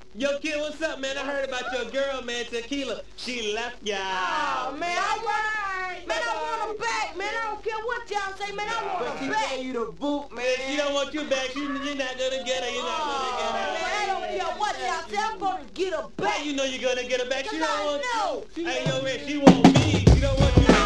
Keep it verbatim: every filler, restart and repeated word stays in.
Yo, kid, what's up, man? I heard about your girl, man, Tequila. She left y'all. Oh, man, I want, man, I want her back, man. I don't care what y'all say, man. I want But her she back. gave you the boot, man. Man, she don't want you back. She, you're not gonna get her. You're not gonna get her. Man, I don't care what y'all say. I'm gonna get her How back. you know you're gonna get her back? She Cause don't I want know. you. Hey, yo, man, she want me. She don't want you.